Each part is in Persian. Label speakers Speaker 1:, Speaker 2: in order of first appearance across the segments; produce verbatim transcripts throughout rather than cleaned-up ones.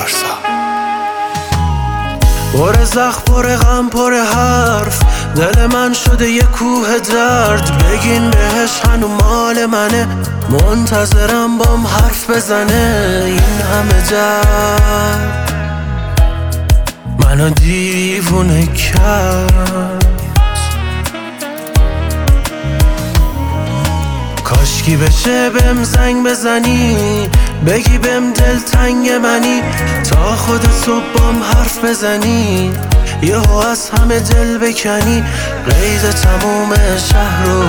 Speaker 1: پارسا.
Speaker 2: پر زخم، پر غم، پر حرف، دل من شده یه کوه درد. بگین بهش هنو مال منه، منتظرم بام حرف بزنه. این همه درد منو دیوونه کرد. کاشکی بشه بهم زنگ بزنی، بگی بهم دلتنگ منی، تا خود صبح بام حرف بزنی، یهو از همه دل بکنی، قید تموم شهر رو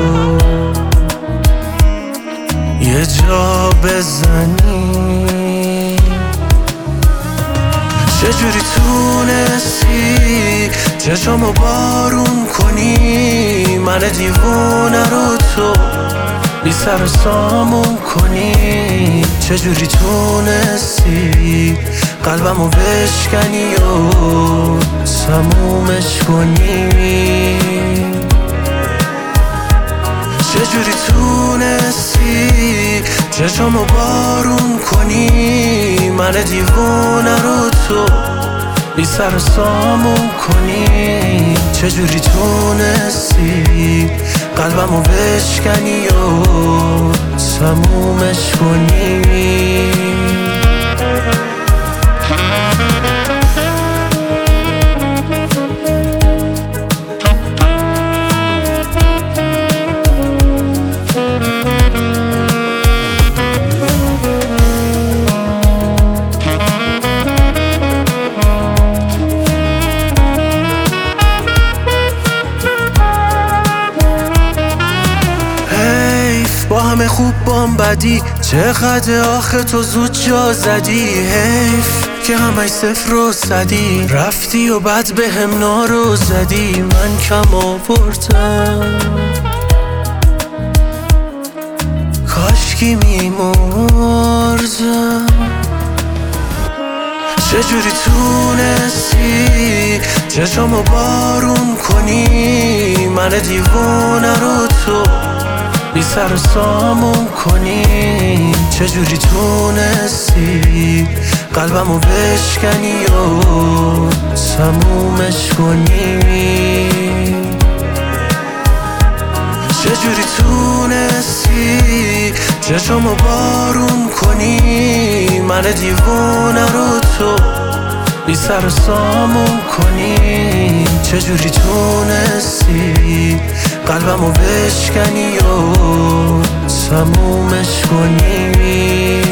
Speaker 2: یه جا بزنی. چجوری تونستی چشمو بارون کنی، من دیوونه رو تو بی سر و سامون کنی. چجوری تونستی قلبمو بشکنی و تمومش کنی. چجوری تونستی چشمو بارون کنی، من دیوونه رو تو بی سر و سامون کنی. چجوری تونستی قلبمو بشکنی و تمومش کنی. با همه خوب بام بدی، چقدر آخه تو زود جا زدی. حیف که همش صفر و صدی، رفتی و بعد به هم نارو زدی. من کم آوردم کاشکی میمردم. چجوری تونستی چشمو بارون کنی، من دیوونه رو تو بی سر و سامون کنی. چجوری تونستی قلبمو بشکنی و تمومش کنی. چجوری تونستی چشمو بارون کنی، من دیوونه رو تو بی سر و سامون کنی. چجوری تونستی قلبمو بشکنی و تمومش کنی.